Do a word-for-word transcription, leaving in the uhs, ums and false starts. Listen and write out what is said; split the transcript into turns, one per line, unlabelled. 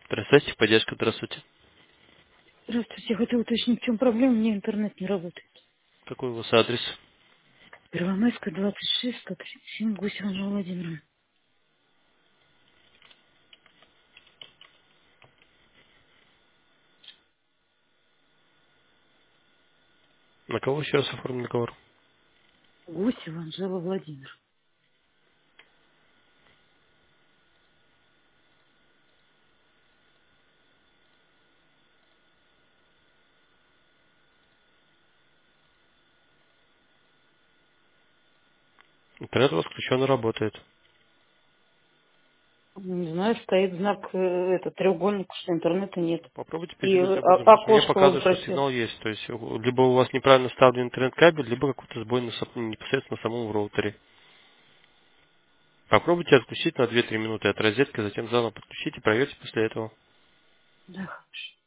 Здравствуйте, поддержка, здравствуйте.
Здравствуйте, я хотела уточнить, в чем проблема, у меня интернет не работает.
Какой у вас адрес?
Первомайская, двадцать шесть, сто тридцать семь, Гусева Анна Владимировна.
На кого еще раз оформлен договор?
Гусева Анжела Владимировна.
Интернет у вас включен и работает.
Не знаю, стоит знак, э, этот треугольник, что интернета нет.
Попробуйте
И
перезвонить
э,
обратно, потому что мне
окошко вот
показывает, что
просил.
сигнал есть. То есть у- либо у вас неправильно вставлен интернет-кабель, либо какой-то сбой на сам- непосредственно на самом роутере. Попробуйте отключить на две-три минуты от розетки, затем заново подключите, проверьте после этого.
Да, хорошо.